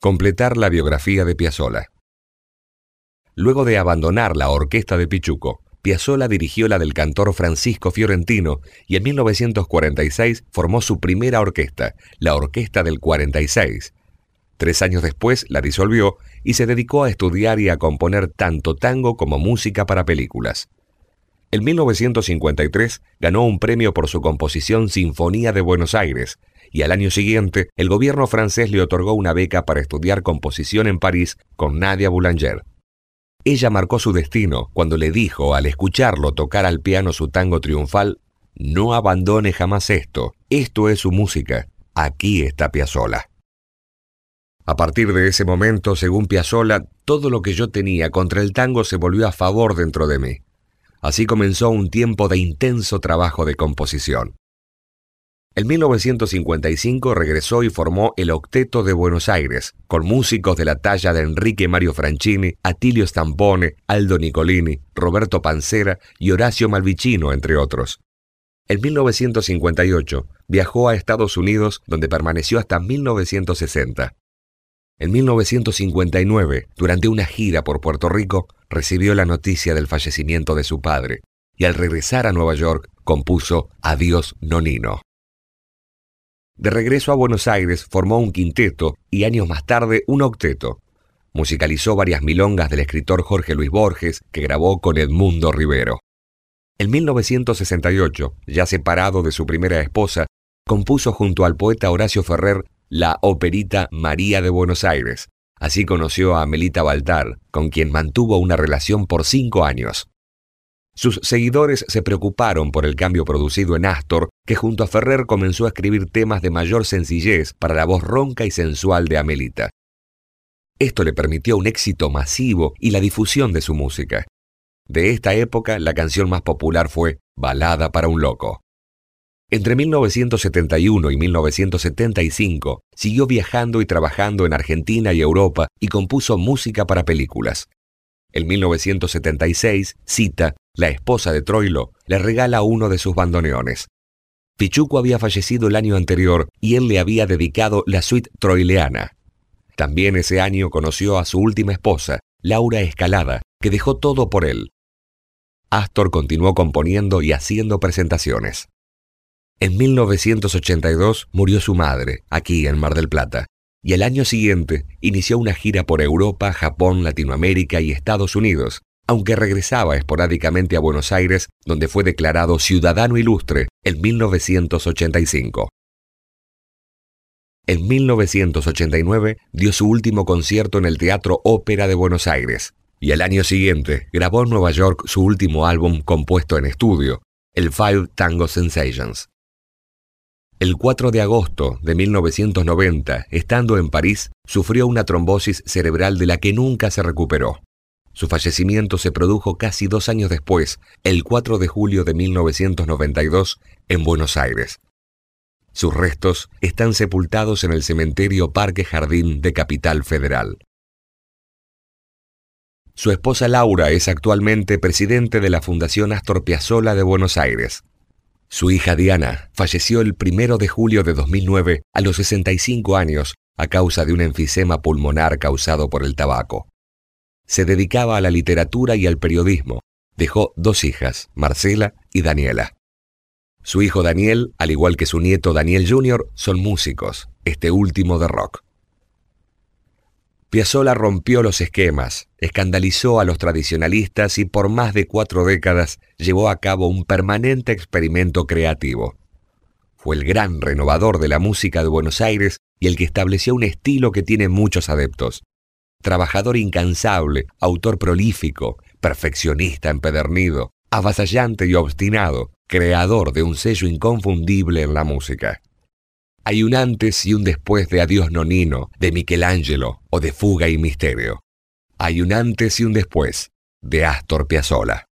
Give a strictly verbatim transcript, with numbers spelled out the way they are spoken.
Completar la biografía de Piazzolla. Luego de abandonar la orquesta de Pichuco, Piazzolla dirigió la del cantor Francisco Fiorentino y en mil novecientos cuarenta y seis formó su primera orquesta, la Orquesta del cuarenta y seis. Tres años después la disolvió y se dedicó a estudiar y a componer tanto tango como música para películas. En mil novecientos cincuenta y tres ganó un premio por su composición Sinfonía de Buenos Aires, y al año siguiente el gobierno francés le otorgó una beca para estudiar composición en París con Nadia Boulanger. Ella marcó su destino cuando le dijo, al escucharlo tocar al piano su tango triunfal: «No abandone jamás esto, esto es su música, aquí está Piazzolla». A partir de ese momento, según Piazzolla, todo lo que yo tenía contra el tango se volvió a favor dentro de mí. Así comenzó un tiempo de intenso trabajo de composición. En mil novecientos cincuenta y cinco regresó y formó el Octeto de Buenos Aires, con músicos de la talla de Enrique Mario Franchini, Attilio Stampone, Aldo Nicolini, Roberto Pancera y Horacio Malvicino, entre otros. En mil novecientos cincuenta y ocho viajó a Estados Unidos, donde permaneció hasta mil novecientos sesenta. En mil novecientos cincuenta y nueve, durante una gira por Puerto Rico, recibió la noticia del fallecimiento de su padre, y al regresar a Nueva York, compuso Adiós Nonino. De regreso a Buenos Aires, formó un quinteto y años más tarde un octeto. Musicalizó varias milongas del escritor Jorge Luis Borges, que grabó con Edmundo Rivero. En mil novecientos sesenta y ocho, ya separado de su primera esposa, compuso junto al poeta Horacio Ferrer la operita María de Buenos Aires. Así conoció a Amelita Baltar, con quien mantuvo una relación por cinco años. Sus seguidores se preocuparon por el cambio producido en Astor, que junto a Ferrer comenzó a escribir temas de mayor sencillez para la voz ronca y sensual de Amelita. Esto le permitió un éxito masivo y la difusión de su música. De esta época, la canción más popular fue Balada para un loco. Entre mil novecientos setenta y uno y mil novecientos setenta y cinco, siguió viajando y trabajando en Argentina y Europa y compuso música para películas. En mil novecientos setenta y seis, Zita, la esposa de Troilo, le regala uno de sus bandoneones. Pichuco había fallecido el año anterior y él le había dedicado la suite troileana. También ese año conoció a su última esposa, Laura Escalada, que dejó todo por él. Astor continuó componiendo y haciendo presentaciones. En mil novecientos ochenta y dos murió su madre, aquí en Mar del Plata, y el año siguiente inició una gira por Europa, Japón, Latinoamérica y Estados Unidos, aunque regresaba esporádicamente a Buenos Aires, donde fue declarado ciudadano ilustre en mil novecientos ochenta y cinco. En mil novecientos ochenta y nueve dio su último concierto en el Teatro Ópera de Buenos Aires, y al año siguiente grabó en Nueva York su último álbum compuesto en estudio, el Five Tango Sensations. El cuatro de agosto de mil novecientos noventa, estando en París, sufrió una trombosis cerebral de la que nunca se recuperó. Su fallecimiento se produjo casi dos años después, el cuatro de julio de mil novecientos noventa y dos, en Buenos Aires. Sus restos están sepultados en el cementerio Parque Jardín de Capital Federal. Su esposa Laura es actualmente presidente de la Fundación Astor Piazzolla de Buenos Aires. Su hija Diana falleció el primero de julio de dos mil nueve a los sesenta y cinco años a causa de un enfisema pulmonar causado por el tabaco. Se dedicaba a la literatura y al periodismo. Dejó dos hijas, Marcela y Daniela. Su hijo Daniel, al igual que su nieto Daniel junior, son músicos, este último de rock. Piazzolla rompió los esquemas, escandalizó a los tradicionalistas y por más de cuatro décadas llevó a cabo un permanente experimento creativo. Fue el gran renovador de la música de Buenos Aires y el que estableció un estilo que tiene muchos adeptos. Trabajador incansable, autor prolífico, perfeccionista empedernido, avasallante y obstinado, creador de un sello inconfundible en la música. Hay un antes y un después de Adiós Nonino, de Michelangelo o de Fuga y Misterio. Hay un antes y un después de Astor Piazzolla.